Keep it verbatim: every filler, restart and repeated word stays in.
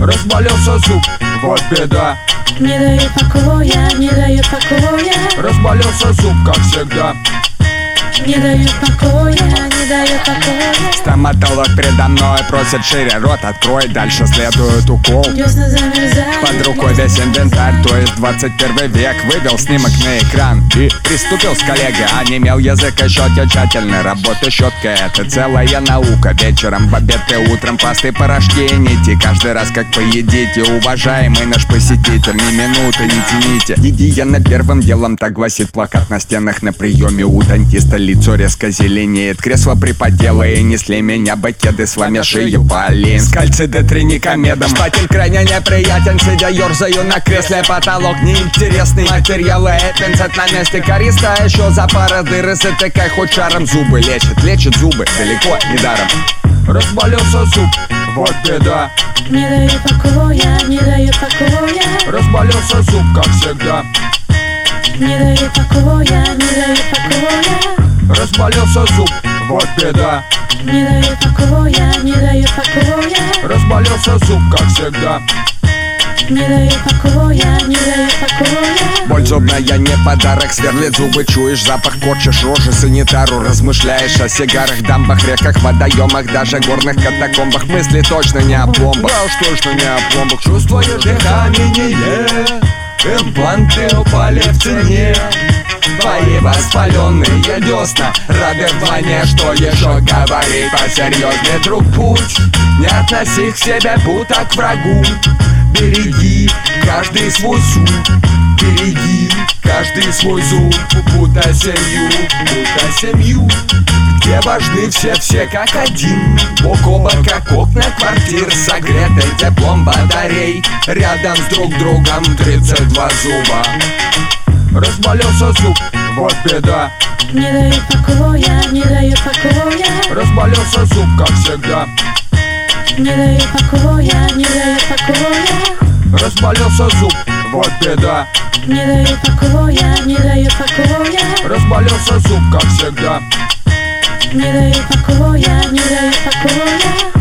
Разболелся зуб, вот беда. Не дает покоя, не дает покоя. Разболелся зуб, как всегда. Не дает покоя, не дает покоя. Стоматолог передо мной просит шире рот открой. Дальше следует укол. Десна замерзают. Под рукой весь инвентарь, то есть двадцать первый век. Вывел снимок на экран и приступил с коллегой. Онемел язык о счете, тщательно работа щеткой. Это целая наука. Вечером, в обед и утром пасты, порошки и нити. Каждый раз как поедите, уважаемый наш посетитель, ни минуты не тяните. Гигиена первым делом, так гласит плакат на стенах. На приеме у дантиста лицо резко зеленеет. Кресло припотело и несли меня бакеты с вами шею полин. С кальцидотриникомедом. Шпатель крайне неприятен, сидя ерзаю на кресле. Потолок неинтересный, материалы пинцет на месте. Користа еще за пара дыры, затыкай хоть шаром. Зубы лечит, лечит зубы, далеко не даром. Разболелся зуб, вот беда. Не дает покоя, не дает покоя. Разболелся зуб, как всегда. Не дает покоя, не дает покоя. Разболелся зуб, вот беда. Не дает покоя, не дает покоя. Разболелся зуб, как всегда. Не дает покоя, не дает покоя. Боль зубная не подарок, сверлит зубы, чуешь запах, корчишь рожи санитару. Размышляешь о сигарах, дамбах, реках, водоемах, даже горных катакомбах. Мысли точно не о пломбах, да уж точно не о пломбах. Чувствуешь дыхание, импланты упали в цене. Твои воспаленные десна рады вдвойне, что еще говорить посерьезнее. Друг, путь, не относи к себе будто к врагу. Береги каждый свой зуб, береги каждый свой зуб. Будто семью, будто семью, где важны все-все как один. Бок о бок, как окна квартир, согреты теплом батарей. Рядом с друг другом тридцать два зуба. Разболелся зуб, вот беда. Не дает покоя, не дает покоя. Разболелся зуб, как всегда. Не дает покоя, не дает покоя. Разболелся зуб, вот беда. Не дает покоя, не дает покоя. Разболелся зуб, как всегда. Не дает покоя, не дает покоя.